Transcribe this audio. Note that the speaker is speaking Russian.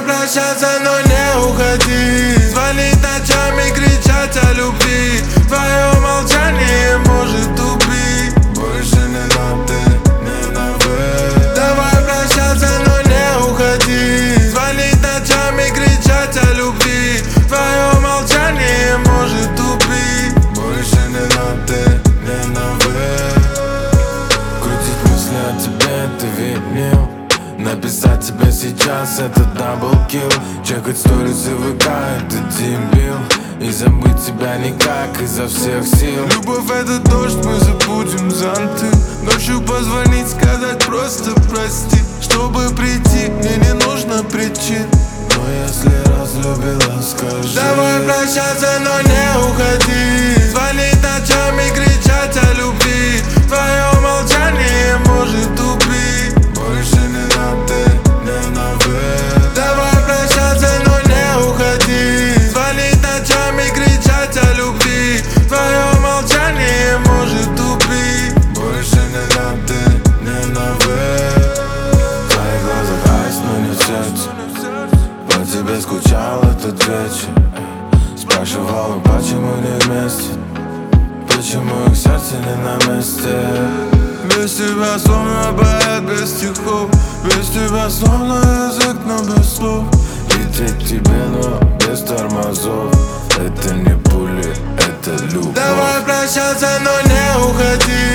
прощаться, но не уходи. Звонить ночами, кричать о любви. Твое молчание может убить. Больше не на ты, не на вы. Давай прощаться, но не уходи. Звонить ночами, кричать о любви. Твое молчание может убить. Больше не на ты, не на вы. Крутить мысли о тебе — это винил. Написать тебе сейчас — это даблкил. Чекать сторис и ВК — это дебил. И забыть тебя никак изо всех сил. Любовь — это дождь, мы забудем зонты. Ночью позвонить, сказать просто прости. Чтобы прийти, мне не нужно причин. Но если разлюбила, скажи. Давай прощаться, но не уходи. Звонить ночами, кричать о любви. Твое молчание может убить. Больше не на ты, не на вы. Давай прощаться, но не уходи. Звонить ночами, кричать о любви. Твое молчание может убить. Больше не на ты, не на вы. В твоих глазах айс, но не сердце. По тебе скучал этот вечер. Спрашивала, почему не вместе. Почему их сердце не на месте. Без тебя словно поэт без стихов. Без тебя словно язык, но без слов. Лететь к тебе, но без тормозов. Это не пули, это любовь. Давай прощаться, но не уходи.